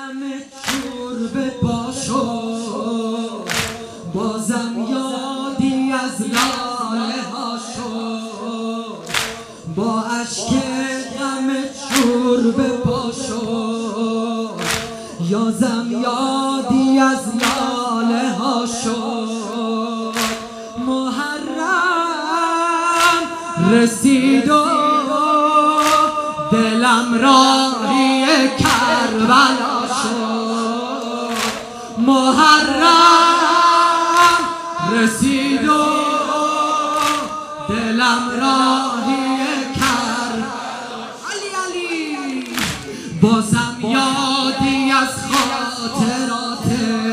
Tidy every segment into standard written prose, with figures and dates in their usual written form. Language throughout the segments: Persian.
همه چور به پا شد، بازم یادی از لاله ها شد. با اشک غم چور به پا شد، یازم یادی از لاله ها شد. محرم رسید و دلم راهی کربلا شد. محرم رسید و دلم راهی کربلا. علی بازم یادی از خاطرات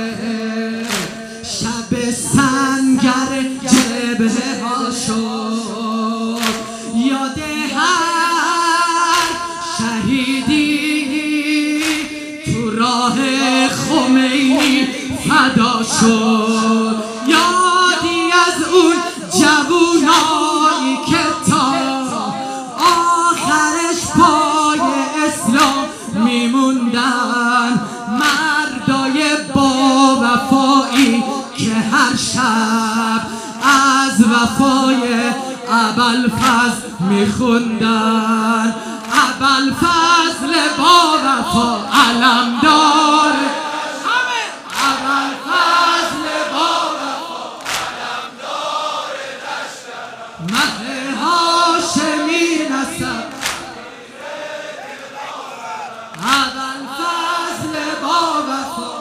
شب سنگر جبهه ها شد. یاد هر شهیدی تو راه خمینی فدا شد. یادی از اون جوونایی که تا آخرش پای اسلام میموندن، مردای با وفایی که هر شب از وفای ابوالفضل میخوندن. ابوالفضل با وفا علمدار، ابوالفضل با وفا علمدار لشکرم، مه هاشمی نسب. ابوالفضل با وفا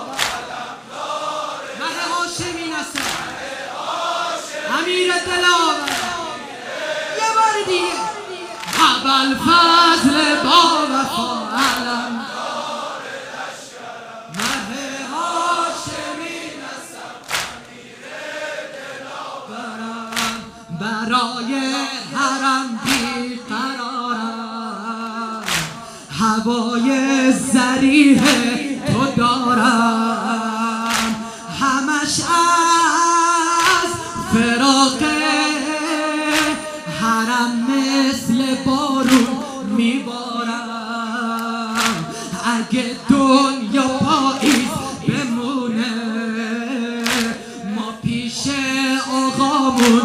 مه هاشمی نسب، امیر دلاور. یه بار دیگه ابوالفضل با وفا علمدار لشکرم، مه هاشمی نسب، امیر دلاورم. برای حرم بیقرارم، هوای ذریح تو دارم. همش از فراق حرم مثل بارون میبارم. اگه دنیا پاییز بمونه، ما پیش آقامون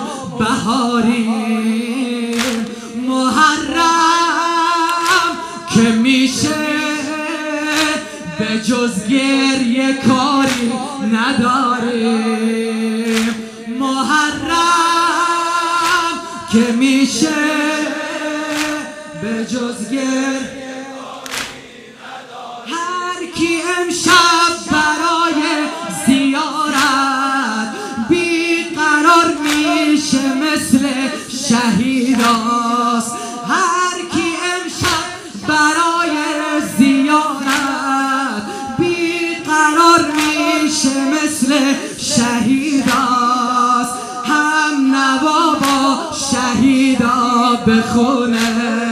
بهاریم. محرم که میشه به جز گریه کاری نداریم. محرم که میشه به جز گریه کاری نداریم. هر کی امشب برای زیارت بیقرار میشه مثل شهیداست. هر کی امشب برای زیارت بیقرار میشه مثل شهیداست. هم نوا با شهیدا بخونه،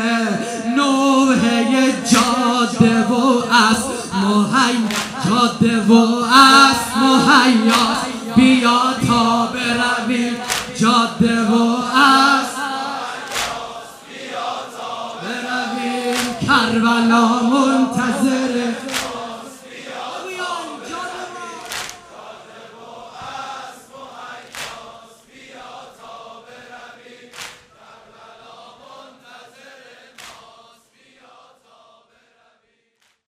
نوحه جاده و اسب مهیا، جاده و اسب مهیا. بیا تا برویم جاده و اسب، بیا تا برویم کربلامون